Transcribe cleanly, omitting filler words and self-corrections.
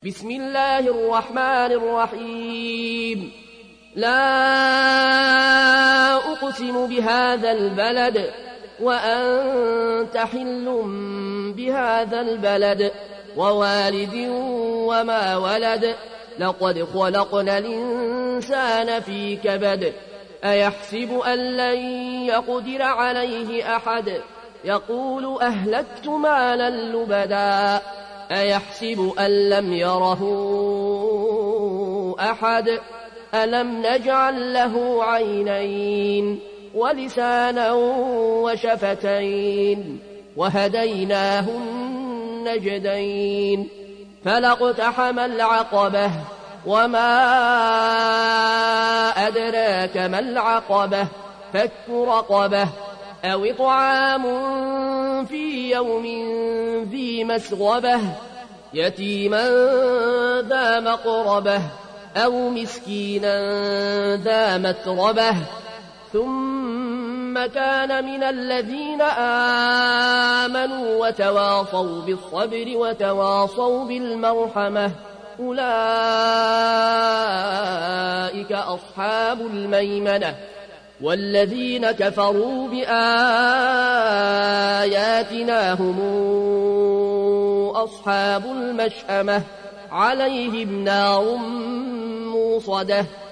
بسم الله الرحمن الرحيم لا أقسم بهذا البلد وأنت حل بهذا البلد ووالد وما ولد لقد خلقنا الإنسان في كبد أيحسب أن لن يقدر عليه أحد يقول أهلكت مالا لبدا أيحسب أن لم يره أحد ألم نجعل له عينين ولسانا وشفتين وهديناه النجدين فلاقتحم العقبة وما أدراك ما العقبة فك رقبة أو إطعام في يوم ذي مسغبة يتيما ذا مقربة أو مسكينا ذا متربة ثم كان من الذين آمنوا وتواصوا بالصبر وتواصوا بالمرحمة أولئك أصحاب الميمنة والذين كفروا بآياتنا هم أصحاب المشأمة عليهم نار موصدة